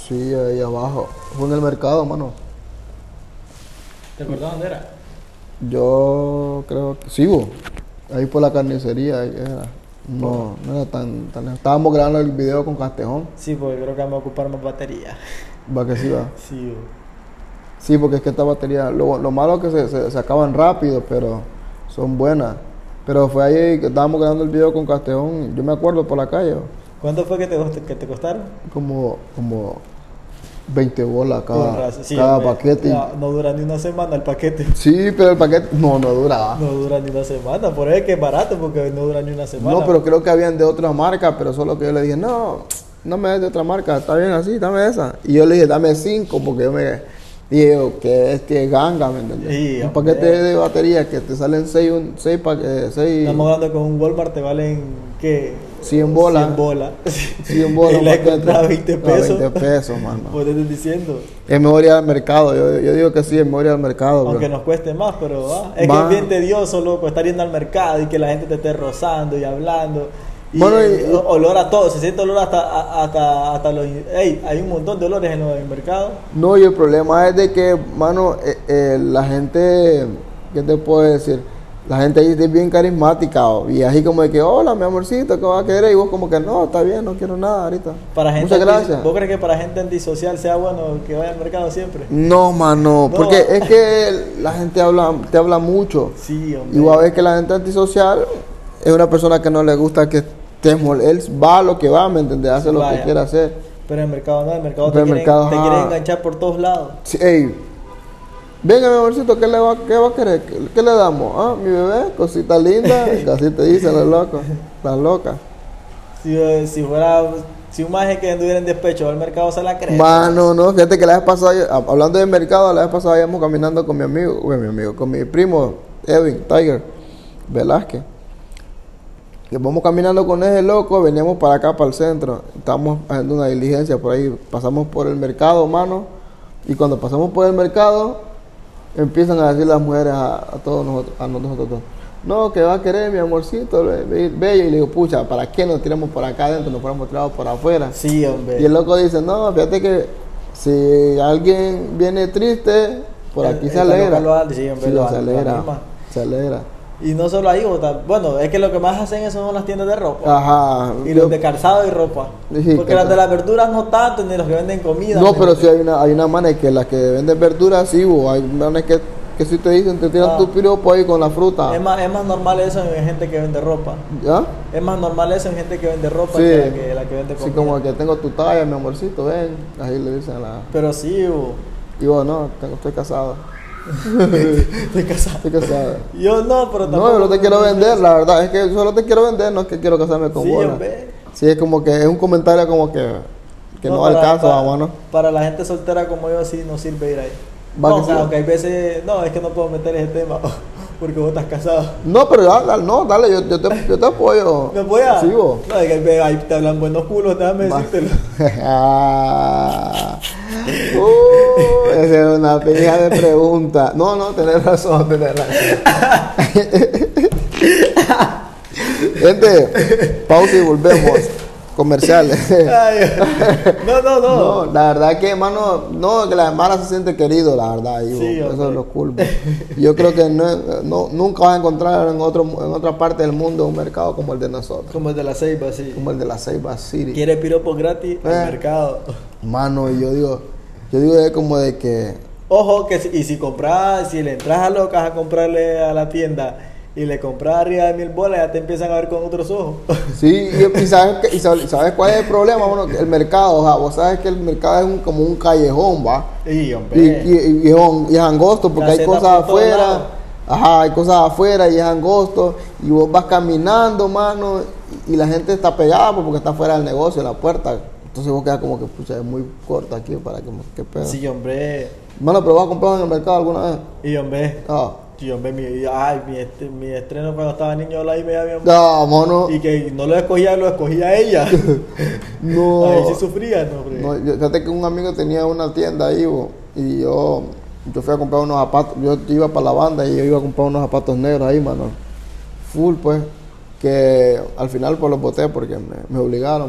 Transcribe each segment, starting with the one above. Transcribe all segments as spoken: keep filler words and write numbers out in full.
Sí, ahí abajo. Fue en el mercado, mano. ¿Te acordás dónde era? Yo creo que sí, bo. Ahí por la carnicería. Ahí era. No, no era tan, tan... Estábamos grabando el video con Castejón. Sí, porque creo que vamos a ocupar más batería. Va que sí, va. Sí, bo. Sí, porque es que esta batería... Lo, lo malo es que se, se, se acaban rápido, pero son buenas. Pero fue ahí que estábamos grabando el video con Castejón. Yo me acuerdo por la calle. Bo. ¿Cuánto fue que te, cost- que te costaron? Como... como veinte bolas Con cada, razón, sí, cada hombre. paquete. No, no dura ni una semana el paquete. Sí, pero el paquete no, no duraba. No dura ni una semana, por eso es que es barato, porque no dura ni una semana. No, pero creo que habían de otra marca, pero solo que yo le dije, no, no me des de otra marca, está bien así, dame esa. Y yo le dije, dame cinco, porque yo me dije que es que es ganga, ¿me entiendes? Sí, un hombre. paquete de batería que te salen seis, un, seis, pa- eh, seis Estamos hablando con un Walmart, te valen, ¿qué? cien bolas. cien bolas. cien bolas. Y un la he paquete. comprado a veinte pesos. A veinte pesos, mano. Pues te estoy diciendo. Es mejor ir al mercado, yo, yo digo que sí, es mejor ir al mercado, bro. Aunque nos cueste más, pero ah, es Va. que es bien tedioso, loco, estar yendo al mercado y que la gente te esté rozando y hablando. Y, Bueno, y- eh, olor a todo, se siente olor hasta, a- hasta, hasta los... Ey, hay un montón de olores en los mercados. No, y el problema es de que, mano, eh, eh, la gente, ¿qué te puedo decir? La gente ahí es bien carismática, o- y así como de que, hola, mi amorcito, ¿qué vas a querer? Y vos como que, no, está bien, no quiero nada ahorita. Para gente Muchas anti- gracias. ¿Vos crees que para gente antisocial sea bueno que vaya al mercado siempre? No, mano, No. porque es que la gente habla, te habla mucho. Sí, hombre. Y vos a ver que la gente antisocial es una persona que no le gusta que estés mol- él va a lo que va, ¿me entiendes? Hace lo Vaya. que quiere hacer. Pero en el mercado no, en el mercado te, Pero en quieren, mercado, te ajá. quieren enganchar por todos lados. Sí, ey, venga, mi amorcito, ¿qué le va, qué va a querer? ¿Qué, qué le damos? Ah, mi bebé, cosita linda, así te dicen los locos, las locas. Si, eh, si fuera... Si un maje que anduviera en despecho al mercado se la cree. Mano, no, fíjate que la vez pasada, hab- hablando de mercado, la vez pasada íbamos caminando con mi amigo, bueno, mi amigo, con mi primo, Edwin, Tiger, Velázquez. Que vamos caminando con ese loco, veníamos para acá, para el centro, estábamos haciendo una diligencia por ahí, pasamos por el mercado, mano, y cuando pasamos por el mercado, empiezan a decir las mujeres a, a todos nosotros, a nosotros dos, no, que va a querer mi amorcito, be- be- bello, y le digo, pucha, ¿para qué nos tiramos por acá adentro, nos fuéramos tirados por afuera? Sí, hombre. Y el loco dice, no, fíjate que si alguien viene triste, por El- aquí se esta alegra. loca lo hace, sí, hombre, Sí, lo se hace, lo alegra, anima. se alegra. Y no solo ahí, bota- bueno, es que lo que más hacen eso son las tiendas de ropa. Ajá. Y Yo- los de calzado y ropa. Sí, Porque que- las de las verduras no tanto, ni los que venden comida. No, ni pero los sí hay una, hay una manes que las que venden verduras, sí, bo, hay manes que, que si te dicen, te tiran Ah. tu piropo ahí con la fruta. Es más, es más normal eso en gente que vende ropa. ¿Ya? Es más normal eso en gente que vende ropa Sí. que la que, la que vende Así comida. como que tengo tu talla, mi amorcito, ven. Así le dicen a la... Pero sí, bo. Y vos, no, tengo- estoy casado. Estoy casado. Estoy casado. Yo no, pero tampoco. No, yo no te quiero vender, la verdad, es que solo te quiero vender, no es que quiero casarme con Sí, vos. hombre. Sí, es como que es un comentario como que, que no, va al para- caso, para, vamos, ¿no? Para la gente soltera como yo, sí, no sirve ir ahí. Va No, que o sea, sí. aunque hay veces. No, es que no puedo meter ese tema. Porque vos estás casado. No, pero ya, dale, no, dale, yo, yo, te, yo te apoyo. ¿Me voy a? Sí, vos. No, es que ve, ahí te hablan buenos culos, déjame Va. decírtelo. Ah. Uh, esa es una pija de pregunta. No, no, tenés razón, tenés razón. Gente, pausa y volvemos. Comerciales. Ay, no, no, no. No, la verdad que, hermano, no, que la hermana se siente querido, la verdad, y, Sí, eso hombre. es lo cool. bro. Yo creo que no, no- nunca vas a encontrar en otro en otra parte del mundo un mercado como el de nosotros, Como el de la Ceiba, sí. como el de la Ceiba City. Quiere piropos gratis Eh. al mercado. Mano, y yo digo, yo digo es como de que, Ojo, que si, y si compras, si le entras a locas a comprarle a la tienda y le compras arriba de mil bolas, ya te empiezan a ver con otros ojos. sí, y, y sabes que- y sabes, ¿sabes cuál es el problema? Bueno, que el mercado, o sea, vos sabes que el mercado es un- como un callejón, va. Y, hombre. Y, y, y, y es- y es angosto porque hay Gaceta cosas por todos lados. afuera. Ajá, hay cosas afuera y es angosto. Y vos vas caminando, mano, y, y la gente está pegada pues, porque está fuera del negocio, la puerta. Entonces vos quedas como que, pucha, es muy corta aquí para que, qué pedo. Sí, hombre. Mano, pero vas a comprar en el mercado alguna vez. Y, hombre. Ah. Sí, hombre, mi, ay, mi, est- mi estreno cuando estaba niño la iba a mi amor. No, mono. Y que no lo escogía, lo escogía ella. No. Ahí sí sufría, no, hombre. No, yo- fíjate que un amigo tenía una tienda ahí, bo, y yo, yo fui a comprar unos zapatos, yo iba para la banda y yo iba a comprar unos zapatos negros ahí, mano. Full, pues, que al final pues los boté porque me, me obligaron, mano.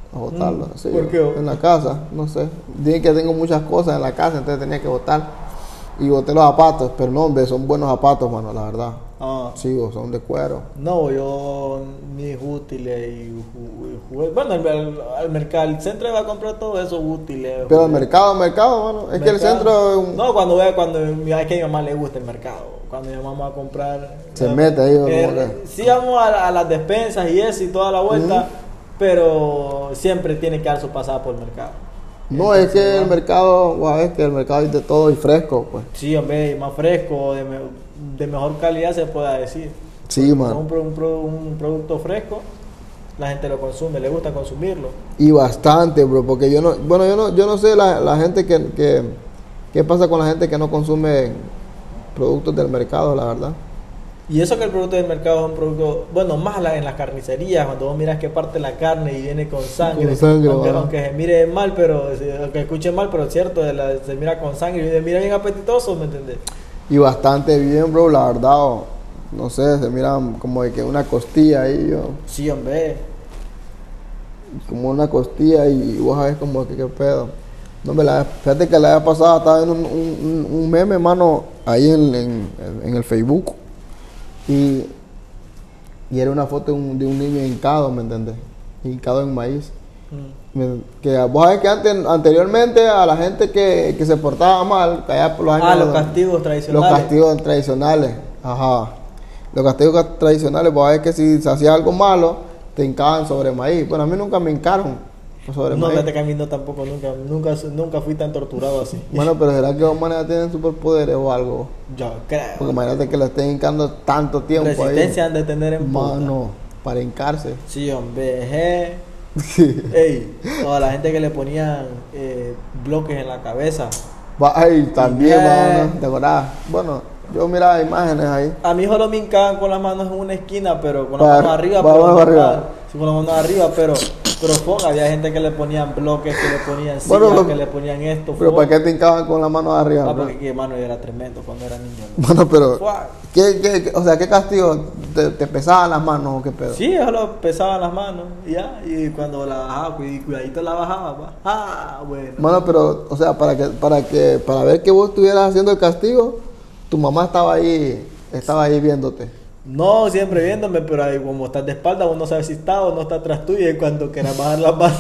a botarlo. Mm, Sí, ¿por qué? en la casa, no sé. Dicen que tengo muchas cosas en la casa, entonces tenía que botar. Y boté los zapatos, pero no, hombre, son buenos zapatos, mano, la verdad. Ah. Sí, o son de cuero. No, yo mis útiles y ju- jugué. Bueno, al, al, al mercado, el centro va a comprar todos esos útiles. Pero el jugué- mercado, el mercado, mano, es que el mercado. centro es un- No, cuando vea, cuando es que a mi mamá le gusta el mercado. Cuando mi mamá va a comprar. Se eh, mete ahí, eh, como que- Sí, vamos a, a las despensas y eso y toda la vuelta. Ujú. Pero siempre tiene que dar su pasada por el mercado. No, Entonces, es que el ¿no? mercado, wow, es que el mercado es de todo y fresco, pues. Sí, hombre, más fresco, de, me- de mejor calidad se pueda decir. Sí, Un, man. pro- un, pro- un producto fresco, la gente lo consume, le gusta consumirlo. Y bastante, bro, porque yo no, bueno, yo no, yo no sé la, la gente que, que, qué pasa con la gente que no consume productos del mercado, la verdad. Y eso que el producto del mercado es un producto, bueno, más la- en las carnicerías, cuando vos miras que parte la carne y viene con sangre, Con sangre, aunque, mano. aunque se mire mal, pero aunque escuche mal, pero es cierto, de la- se mira con sangre y se mira bien apetitoso, ¿me entendés? Y bastante bien, bro, la verdad. o, No sé, se mira como de que una costilla ahí, yo, Sí, hombre. como una costilla y vos sabés como que qué pedo. No, me la, fíjate que la vez pasada estaba viendo un, un, un- un meme, mano, ahí en, en, en el Facebook. Y, y era una foto de un, de un niño hincado, ¿me entendés? Hincado en maíz. Mm. Me- Que vos sabés que antes, anteriormente a la gente que, que se portaba mal, que allá por los años... Ah, los castigos tradicionales. Los castigos tradicionales, ajá. Los castigos ca- tradicionales, vos sabés que si se hacía algo malo, te hincaban sobre maíz. Bueno, a mí nunca me hincaron sobre No, maíz. fíjate que a mí no tampoco, nunca, nunca, nunca fui tan torturado así. Bueno, pero ¿será que los manes tienen superpoderes o algo? Yo creo. Porque imagínate que lo estén hincando tanto tiempo Resistencia ahí. han de tener en punta. Mano, para hincarse. Sí, hombre. je. Ey, toda la gente que le ponían eh, bloques en la cabeza. Va, ay, también, Eh. mano, ¿te acordás? Bueno, yo miraba imágenes ahí. A mi hijo lo mincaban con las manos en una esquina, pero con las Va- manos arriba. va pero abajo no- arriba. sí, con las manos arriba, pero, pero fuck, había gente que le ponían bloques, que le ponían sillas, Bueno, que le ponían esto. Pero fuck. ¿para qué te hincaban con las manos arriba? Ah, bro? porque que, mano, yo era tremendo cuando era niño. ¿no? Bueno, pero, Fuck. ¿qué, qué, qué- o sea, ¿qué castigo? ¿Te, te pesaban las manos o qué pedo? Sí, solo pesaban las manos y ya, y cuando la bajaba, cuid- cuidadito la bajaba, pa. Ah, bueno. Bueno, pero, o sea, para que, para que, para ver que vos estuvieras haciendo el castigo, tu mamá estaba ahí, estaba ahí viéndote. No, siempre viéndome, pero ahí como estás de espalda, uno no sabe si está o no está atrás tuyo, y cuando quieras bajar la mano,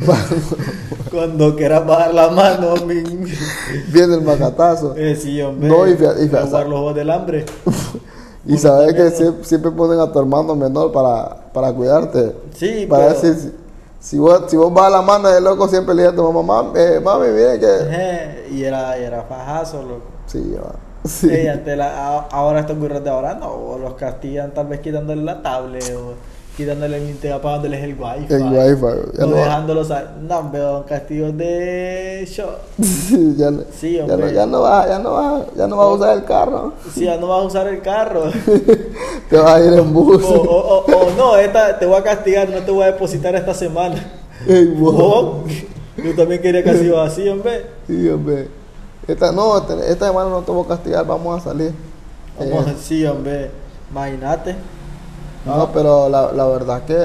cuando quieras bajar la mano, mi... Viendo el macatazo. eh, sí, hombre, No, y fíjate- y fíjate- jugar los juegos del hambre. Y Uno sabes que también, ¿no? siempre, siempre ponen a tu hermano menor para, para cuidarte. Sí, Para pero- decir, si, si vos, si vos vas a la mano de loco, siempre le dices a tu mamá, mami, eh, mami, mire que... Eh, y era, y era fajazo, loco. Sí, va. Sí. Ey, antes la- a- ahora estos burros de ahora no, los castigan tal vez quitándole la tablet o quitándole el internet, apagándoles el wifi. El wifi, ya o no va. dejándolos a... No, veo castigos de show. Sí, ya, no- Sí, ya, no, hombre. ya no vas ya no va, ya no va a usar el carro. Si ya no vas a usar el carro. Te vas a ir en o, bus. o, o, o no, esta, te voy a castigar, no te voy a depositar esta semana. Ey, wow. O, yo también quería castigos así, hombre. Sí, hombre. Esta, no, este- esta semana no te voy a castigar, vamos a salir. Vamos, Eh, sí, hombre. Imagínate. No, pero la, la verdad que...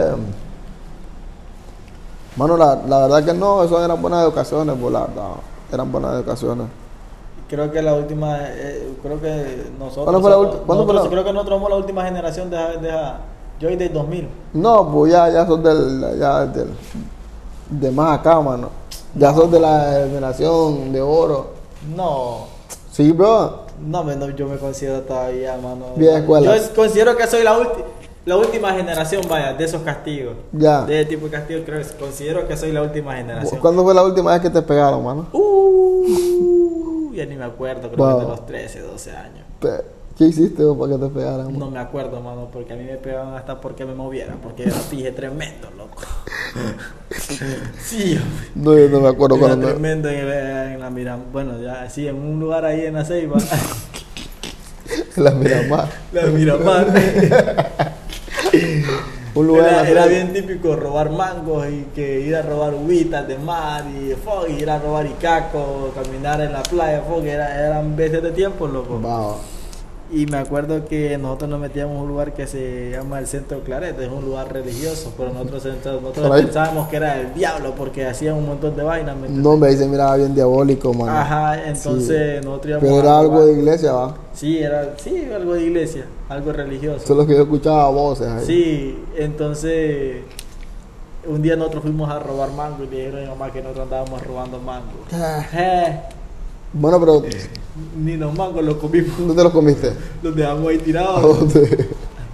Mano, la, la verdad que no, eso eran buenas educaciones, pues, la verdad. Eran buenas educaciones. Creo que la última, eh, creo que nosotros, ¿Cuándo fue la somos- ulti- cuándo fue nosotros- la- creo que nosotros somos la última generación de, de, de yo y del dos mil. No, pues ya, ya sos del, ya del, de más acá, mano. Ya sos de la generación de oro. No, Sí, bro. no, me- no, yo me considero todavía, mano. Vieja escuela. Yo es- considero que soy la, ulti- la última generación, vaya, de esos castigos. Ya. De ese tipo de castigos, creo que considero que soy la última generación. ¿Cuándo fue la última vez que te pegaron, mano? Uh, ya ni me acuerdo, creo Wow. que de los trece, doce años. Pe- ¿Qué hiciste vos para que te pegaran? No mano? me acuerdo, mano, porque a mí me pegaban hasta porque me movieran, porque era pije tremendo, loco. Sí, hombre. No, yo no me acuerdo Era cuando me... tremendo en, el- en la Miram. Bueno, ya sí, en un lugar ahí en la Ceiba. La Miramar. La Miramar. Un lugar en Era, la era playa. bien típico robar mangos y que ir a robar uvitas de mar y fog, y ir a robar icaco, caminar en la playa, fog, era, eran veces de tiempo, loco. Wow. Y me acuerdo que nosotros nos metíamos a un lugar que se llama el Centro Claret, es un lugar religioso, pero nosotros, nosotros pensábamos que era el diablo porque hacían un montón de vainas. No, me dice, miraba bien diabólico, man. Ajá, entonces sí. Nosotros íbamos. Pero era algo de iglesia, ¿va? Sí, era sí, algo de iglesia, algo religioso. Eso es lo que yo escuchaba voces ahí. Sí, entonces un día nosotros fuimos a robar mango y le dijeron a mi mamá que nosotros andábamos robando mango. eh. Bueno, pero... Ni los mangos los comimos. ¿Dónde los comiste? Los dejamos ahí tirados. ¿Dónde?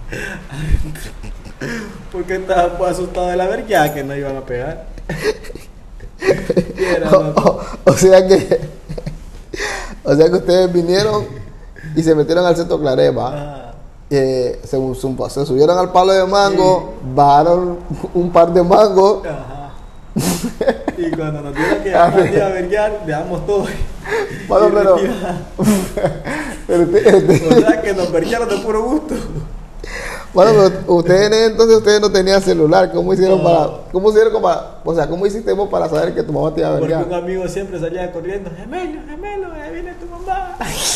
Porque estaba pues, asustado de la verga que no iban a pegar. Era, o, o, o sea que... O sea que ustedes vinieron y se metieron al Centro Claret, ¿va? Eh, se, se subieron al palo de mango, sí. Bajaron un par de mangos. Ajá. Y cuando nos dieron que a verguear, dejamos todo. Bueno, pero, pero usted, usted, o sea que nos verguearon de puro gusto. Bueno, pero ustedes entonces ustedes no tenían celular. ¿Cómo hicieron no. para, cómo hicieron para, o sea, cómo hiciste vos para saber que tu mamá te iba a verguear? Porque un amigo siempre salía corriendo, gemelo, gemelo, ahí viene tu mamá.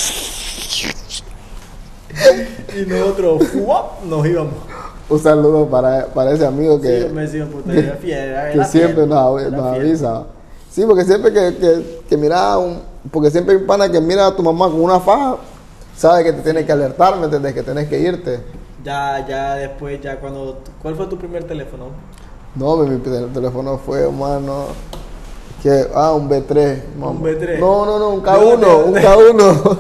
Y nosotros, ¡fuap! Nos íbamos. Un saludo para, para ese amigo que, sí, me decía, puta, que, fiera, que siempre fiera, nos, nos avisa. Sí, porque siempre que, que, que mira, un, porque siempre hay un pana que mira a tu mamá con una faja, sabe que te tiene que alertar, ¿me entendés? Que tenés que irte. Ya, ya después, ya cuando... ¿Cuál fue tu primer teléfono? No, mi, mi teléfono fue, mano... Que, ah, un B tres. Mano. ¿Un B tres? No, no, no, un K uno, un K uno.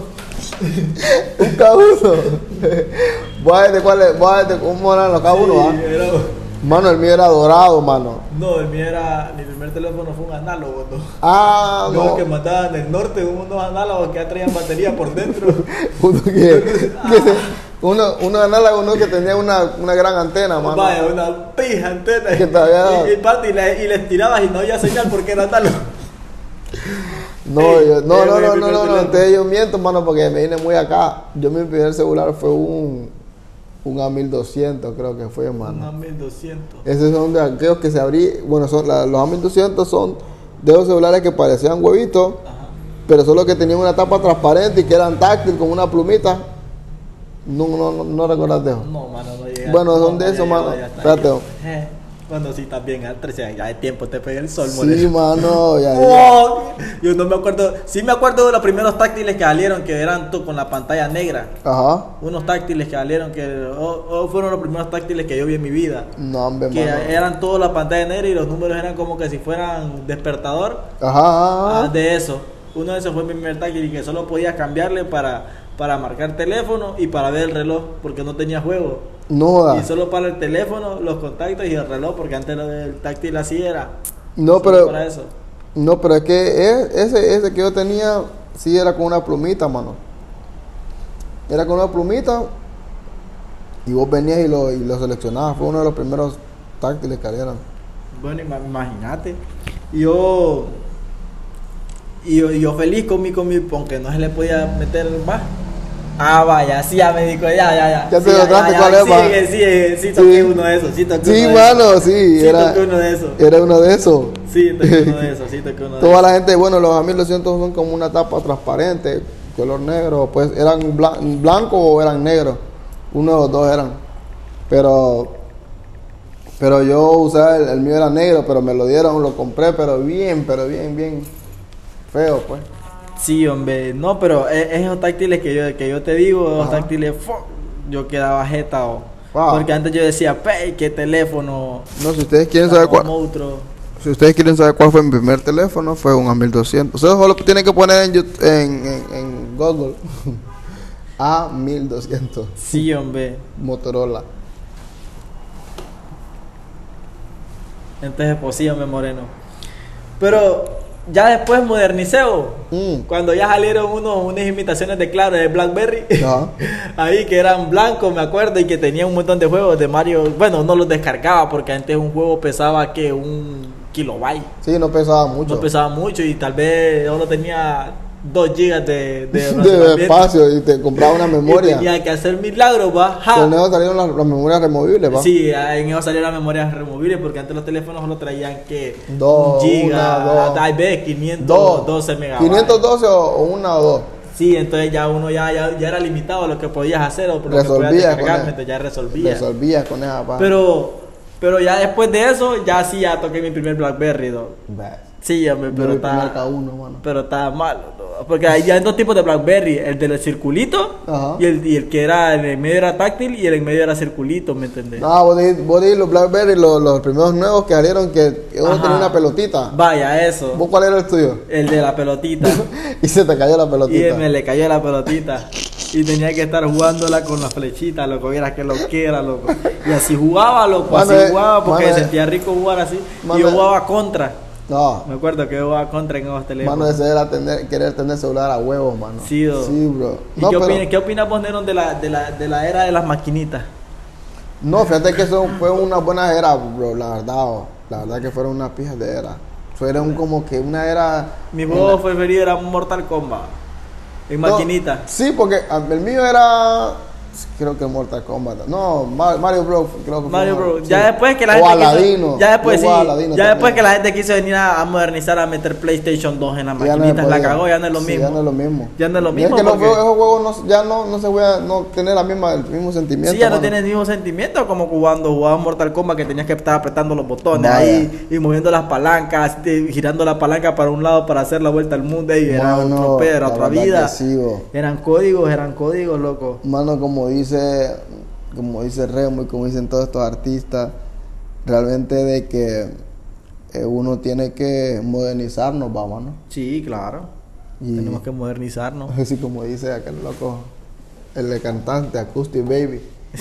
Un K uno. ¿Vos de cuál es? ¿Vos de cómo eran los K uno? Sí, ¿ah? Era... Mano, el mío era dorado, mano. No, el mío era... Mi primer teléfono fue un análogo, ¿no? Ah, no. Los que mandaban del norte, unos análogos que ya traían batería por dentro. Uno que... que uno, uno análogo, uno que tenía una, una gran antena, mano. Vaya, una pija antena. Que todavía... Y, y, parte, y, le, y le estirabas y no había señal porque era análogo. No, hey, yo, no, no, no, no, no, no, entonces yo miento, mano, porque me vine muy acá. Yo mi primer celular fue un... Un A mil doscientos creo que fue, mano. Un A mil doscientos. Esos son de aquellos que se abrí. Bueno, son la, los A mil doscientos son de los celulares que parecían huevitos. Ajá. Pero solo que tenían una tapa transparente y que eran táctil con una plumita. No, no, no, no recuerdas de eso. No, mano, no llega. Bueno, son no, de no esos, mano. Espérate. Cuando sí estás bien antes, ya de tiempo te pegué el sol, sí, modelo. mano, ya, oh, yo no me acuerdo, sí me acuerdo de los primeros táctiles que salieron, que eran tú con la pantalla negra. Ajá. Unos táctiles que salieron, que oh, oh, fueron los primeros táctiles que yo vi en mi vida. No, hombre, que mano. Eran todos la pantalla negra y los números eran como que si fueran despertador. Ajá, ajá. Ah, de eso. Uno de esos fue mi primer táctil y que solo podía cambiarle para, para marcar teléfono y para ver el reloj, porque no tenía juego. No, y solo para el teléfono, los contactos y el reloj, porque antes lo del táctil así era. No, pero para eso. No, pero es que ese, ese que yo tenía sí era con una plumita, mano. Era con una plumita y vos venías y lo, y lo seleccionabas. Fue uno de los primeros táctiles que salieron. Bueno, imagínate. Yo y yo, yo feliz con mi, con mi, aunque no se le podía meter más. Ah, vaya, sí, ya me dijo, ya, ya, ya. Ya te sí, notaste cuál es, man. Sí, sí, sí, toqué sí. uno de esos, sí, toqué sí, uno mano, de esos. sí, sí, era, toqué uno de esos. Era uno de esos. Sí, toqué uno de esos, sí, toqué uno de Toda esos. la gente, bueno, los A mil doscientos son como una tapa transparente, color negro, pues eran blan blancos o eran negros. Uno de los dos eran. Pero, pero yo usaba, el, el mío era negro, pero me lo dieron, lo compré, pero bien, pero bien, bien feo, pues. Sí, hombre, no, pero esos táctiles que yo, que yo te digo, esos táctiles, yo quedaba jeta, oh. Wow. Porque antes yo decía, pey, qué teléfono. No, si ustedes quieren saber cuál, si ustedes quieren saber cuál fue mi primer teléfono, fue un A mil doscientos. Ustedes solo tienen que poner en, YouTube, en, en, en Google A mil doscientos. Sí, hombre. Motorola. Entonces, pues sí, hombre, moreno. Pero ya después modernicé, mm. cuando ya salieron unos, unas imitaciones de Claro de BlackBerry, no. ahí que eran blancos, me acuerdo, y que tenía un montón de juegos de Mario. Bueno, no los descargaba porque antes un juego pesaba que un kilobyte. Sí, no pesaba mucho. No pesaba mucho y tal vez solo tenía dos gigas de, de, de espacio y te compraba una memoria. Y tenía que hacer milagros, va. En eso salieron las, las memorias removibles, va. Sí, en eso salieron las memorias removibles porque antes los teléfonos solo traían que dos, un giga, una, dos, tal vez quinientos doce megabytes. quinientos doce o, o una o dos. Sí, entonces ya uno ya, ya, ya era limitado a lo que podías hacer o por lo resolvía que podías descargar, con entonces ya resolvía. Resolvía con esa pa. Pero, pero ya después de eso, ya sí, ya toqué mi primer BlackBerry, ¿no? Sí, hombre, pero estaba, pero estaba malo, ¿no? Porque hay ya dos tipos de BlackBerry, el del circulito y el, y el que era en el medio era táctil y el en medio era circulito, ¿me entendés? No, vos dijiste, vos dijiste los BlackBerry, los, los primeros nuevos que salieron, que uno tenía una pelotita. Vaya, eso. ¿Vos cuál era el tuyo? El de la pelotita. Y se te cayó la pelotita. Y me le cayó la pelotita. Y tenía que estar jugándola con la flechita, loco, viera que lo que era, loco. Y así jugaba, loco, mano, así jugaba porque mano, sentía rico jugar así. Mano, y yo jugaba contra. No. Me acuerdo que yo jugaba contra en los teléfonos. Mano, ese era tener, querer tener celular a huevos, mano. Sí, do. Sí, bro. ¿Y no, qué, pero... opinas, qué opinas vos, Neron, de la, de, la, de la era de las maquinitas? No, fíjate que eso fue una buena era, bro, la verdad. Oh. La verdad que fueron unas pijas de era. Fueron como que una era... Mi juego preferido era Mortal Kombat. En no, maquinita. Sí, porque el mío era... Creo que Mortal Kombat. No, Mario Bros. Creo que Mario fue, Bros. Sí. Ya después que la o gente Aladino. Quiso, ya después sí. Aladino ya después que la gente quiso venir a, a modernizar, a meter PlayStation dos en las maquinitas, no la cagó, ya no es lo sí, mismo. Ya no es lo mismo. Ya no es lo y mismo. Es que porque... los esos juegos no, ya no, no se voy a no tener la misma, el mismo sentimiento. Sí, ya mano. no tienes el mismo sentimiento como cuando jugabas Mortal Kombat, que tenías que estar apretando los botones Vaya. ahí y moviendo las palancas, girando la palanca para un lado para hacer la vuelta al mundo. Y era mano, otro pedo, era otra vida. Sí, eran códigos, eran códigos, loco. Mano, como dice. Como dice Remo y como dicen todos estos artistas, realmente de que eh, uno tiene que modernizarnos, vamos, ¿no? Sí, claro. Y tenemos que modernizarnos. Así como dice aquel loco, el cantante, Acoustic Baby.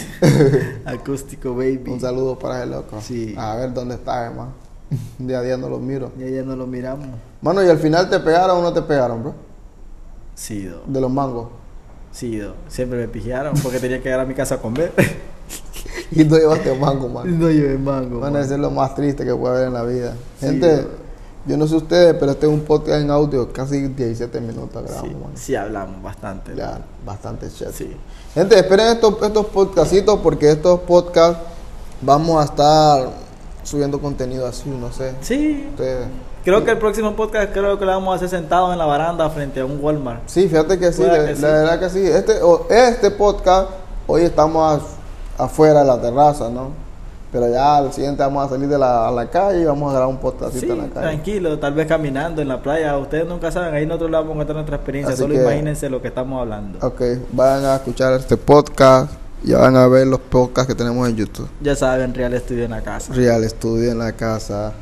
Acústico Baby. Un saludo para el loco. Sí. A ver dónde está, hermano. Día a día no lo miro. Día a día no lo miramos. Mano, ¿y al final te pegaron o no te pegaron, bro? Sí, do. De los mangos. Sí, do. Siempre me pijaron porque tenía que llegar a mi casa a comer. Y no llevaste mango, mano. No llevé mango. Mano, eso es lo más triste que puede haber en la vida. Sí, gente, do. Yo no sé ustedes, pero este es un podcast en audio, casi diecisiete minutos grabamos, sí, mano. Sí, hablamos bastante. Ya, ¿no? Bastante chat. Sí. Gente, esperen estos, estos podcastitos porque estos podcasts vamos a estar subiendo contenido así, no sé. Sí. Ustedes... Creo que el próximo podcast creo que lo vamos a hacer sentado en la baranda frente a un Walmart. Sí, fíjate que sí, la, que sí. la verdad que sí. Este, este podcast, hoy estamos afuera de la terraza, ¿no? Pero ya al siguiente vamos a salir de la, a la calle y vamos a grabar un podcastito sí, en la calle. Tranquilo, tal vez caminando en la playa. Ustedes nunca saben, ahí nosotros les vamos a contar nuestra experiencia. Así Solo que, imagínense lo que estamos hablando. Ok, vayan a escuchar este podcast. Ya van a ver los podcasts que tenemos en YouTube. Ya saben, Real Estudio en la casa. Real Estudio en la casa.